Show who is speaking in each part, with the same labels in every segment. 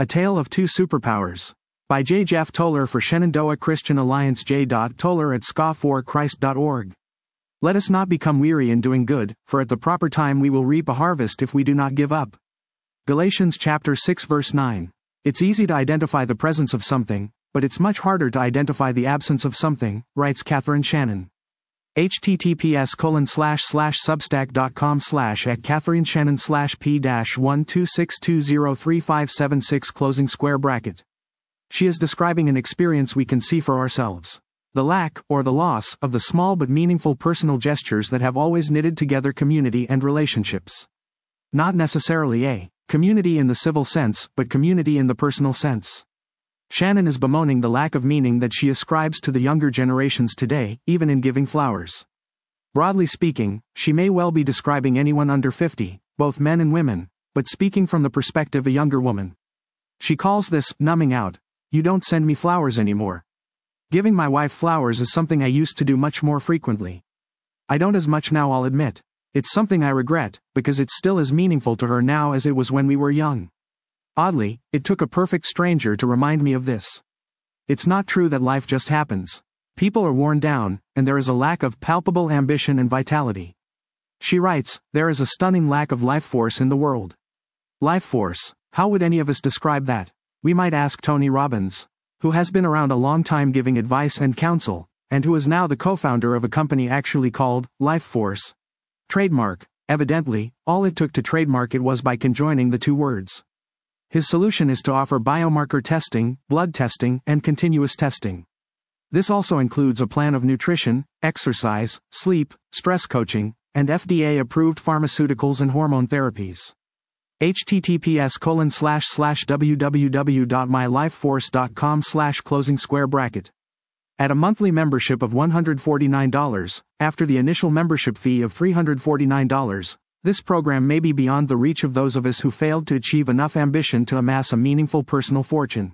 Speaker 1: A Tale of Two Superpowers. By J. Jeff Toller for Shenandoah Christian Alliance. J. Toller at scoffforchrist.org. Let us not become weary in doing good, for at the proper time we will reap a harvest if we do not give up. Galatians chapter 6 verse 9. It's easy to identify the presence of something, but it's much harder to identify the absence of something, writes Catherine Shannon. https://substack.com/@CatherineShannon/p-126203576 closing square bracket. She is describing an experience we can see for ourselves. The lack, or the loss, of the small but meaningful personal gestures that have always knitted together community and relationships. Not necessarily a community in the civil sense, but community in the personal sense. Shannon is bemoaning the lack of meaning that she ascribes to the younger generations today, even in giving flowers. Broadly speaking, she may well be describing anyone under 50, both men and women, but speaking from the perspective of a younger woman. She calls this numbing out. You don't send me flowers anymore. Giving my wife flowers is something I used to do much more frequently. I don't as much now, I'll admit. It's something I regret, because it's still as meaningful to her now as it was when we were young. Oddly, it took a perfect stranger to remind me of this. It's not true that life just happens. People are worn down, and there is a lack of palpable ambition and vitality. She writes, there is a stunning lack of life force in the world. Life force, how would any of us describe that? We might ask Tony Robbins, who has been around a long time giving advice and counsel, and who is now the co-founder of a company actually called Life Force. Trademark. Evidently, all it took to trademark it was by conjoining the two words. His solution is to offer biomarker testing, blood testing, and continuous testing. This also includes a plan of nutrition, exercise, sleep, stress coaching, and FDA-approved pharmaceuticals and hormone therapies. https://www.mylifeforce.com/closing square bracket. At a monthly membership of $149, after the initial membership fee of $349, this program may be beyond the reach of those of us who failed to achieve enough ambition to amass a meaningful personal fortune.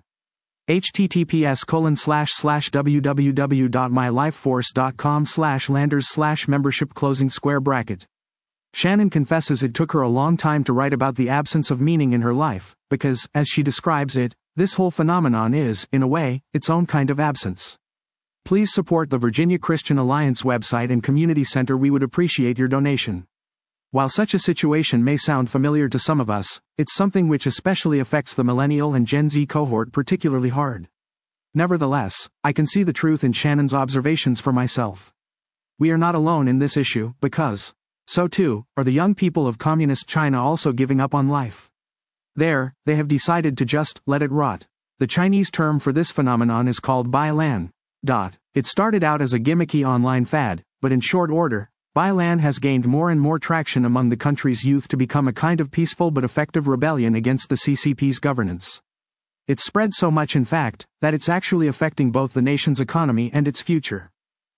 Speaker 1: https://www.mylifeforce.com/landers/membership closing square bracket. Shannon confesses it took her a long time to write about the absence of meaning in her life, because, as she describes it, this whole phenomenon is, in a way, its own kind of absence. Please support the Virginia Christian Alliance website and community center. We would appreciate your donation. While such a situation may sound familiar to some of us, it's something which especially affects the millennial and Gen Z cohort particularly hard. Nevertheless, I can see the truth in Shannon's observations for myself. We are not alone in this issue, because so too are the young people of communist China also giving up on life. There, they have decided to just let it rot. The Chinese term for this phenomenon is called Bailan. It started out as a gimmicky online fad, but in short order, Bailan has gained more and more traction among the country's youth to become a kind of peaceful but effective rebellion against the CCP's governance. It's spread so much, in fact, that it's actually affecting both the nation's economy and its future.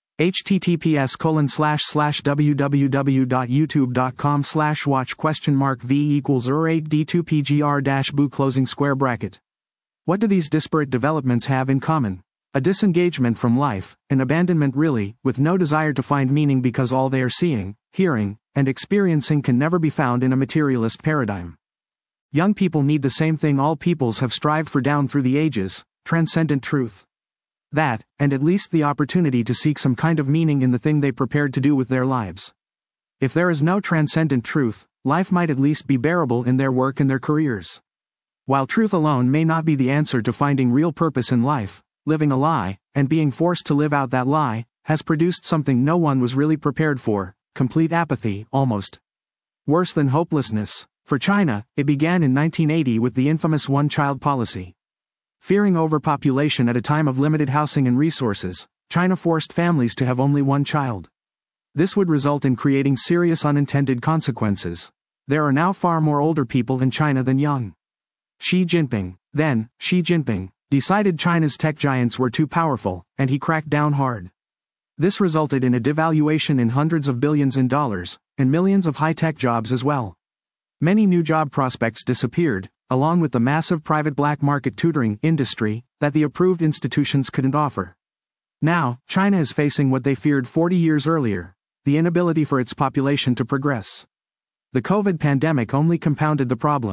Speaker 1: https://www.youtube.com/watch?v=8d2pgr-boo closing square bracket. What do these disparate developments have in common? A disengagement from life, an abandonment really, with no desire to find meaning because all they are seeing, hearing, and experiencing can never be found in a materialist paradigm. Young people need the same thing all peoples have strived for down through the ages, transcendent truth. That, and at least the opportunity to seek some kind of meaning in the thing they prepared to do with their lives. If there is no transcendent truth, life might at least be bearable in their work and their careers. While truth alone may not be the answer to finding real purpose in life, living a lie, and being forced to live out that lie, has produced something no one was really prepared for, complete apathy, almost. Worse than hopelessness. For China, it began in 1980 with the infamous one-child policy. Fearing overpopulation at a time of limited housing and resources, China forced families to have only one child. This would result in creating serious unintended consequences. There are now far more older people in China than young. Xi Jinping, decided China's tech giants were too powerful, and he cracked down hard. This resulted in a devaluation in hundreds of billions in dollars, and millions of high-tech jobs as well. Many new job prospects disappeared, along with the massive private black market tutoring industry that the approved institutions couldn't offer. Now, China is facing what they feared 40 years earlier, the inability for its population to progress. The COVID pandemic only compounded the problem.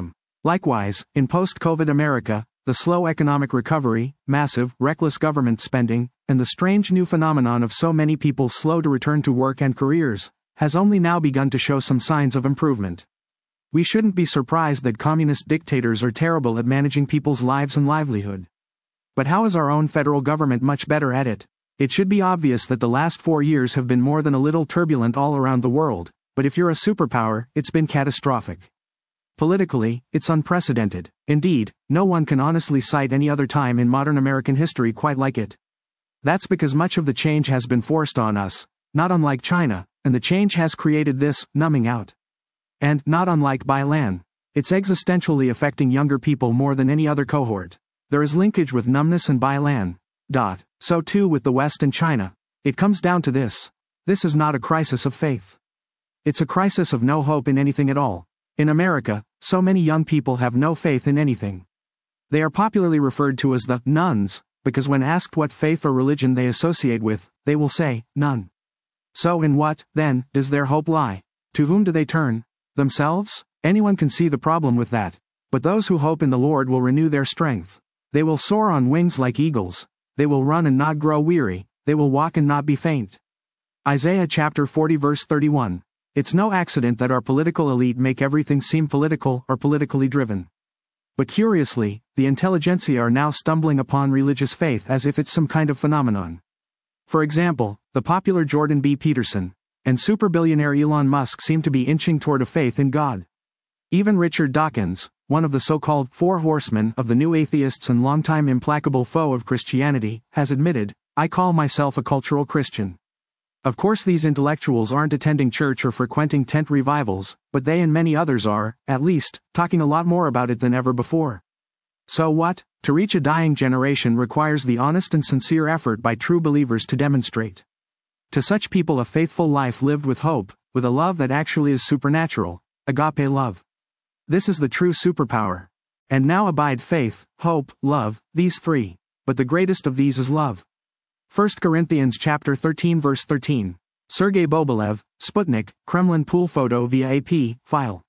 Speaker 1: Likewise, in post-COVID America, the slow economic recovery, massive, reckless government spending, and the strange new phenomenon of so many people slow to return to work and careers, has only now begun to show some signs of improvement. We shouldn't be surprised that communist dictators are terrible at managing people's lives and livelihood. But how is our own federal government much better at it? It should be obvious that the last 4 years have been more than a little turbulent all around the world, but if you're a superpower, it's been catastrophic. Politically, it's unprecedented. Indeed, no one can honestly cite any other time in modern American history quite like it. That's because much of the change has been forced on us, not unlike China, and the change has created this numbing out. And, not unlike Bailan, it's existentially affecting younger people more than any other cohort. There is linkage with numbness and Bailan. So too with the West and China. It comes down to this. This is not a crisis of faith. It's a crisis of no hope in anything at all. In America, so many young people have no faith in anything. They are popularly referred to as the nuns, because when asked what faith or religion they associate with, they will say, none. So in what, then, does their hope lie? To whom do they turn? Themselves? Anyone can see the problem with that. But those who hope in the Lord will renew their strength. They will soar on wings like eagles. They will run and not grow weary. They will walk and not be faint. Isaiah chapter 40 verse 31. It's no accident that our political elite make everything seem political or politically driven. But curiously, the intelligentsia are now stumbling upon religious faith as if it's some kind of phenomenon. For example, the popular Jordan B. Peterson and super-billionaire Elon Musk seem to be inching toward a faith in God. Even Richard Dawkins, one of the so-called Four Horsemen of the New Atheists and longtime implacable foe of Christianity, has admitted, "I call myself a cultural Christian." Of course these intellectuals aren't attending church or frequenting tent revivals, but they and many others are, at least, talking a lot more about it than ever before. So what? To reach a dying generation requires the honest and sincere effort by true believers to demonstrate to such people a faithful life lived with hope, with a love that actually is supernatural, agape love. This is the true superpower. And now abide faith, hope, love, these three. But the greatest of these is love. 1 Corinthians chapter 13 verse 13. Sergei Bobolev, Sputnik, Kremlin pool photo via AP, file.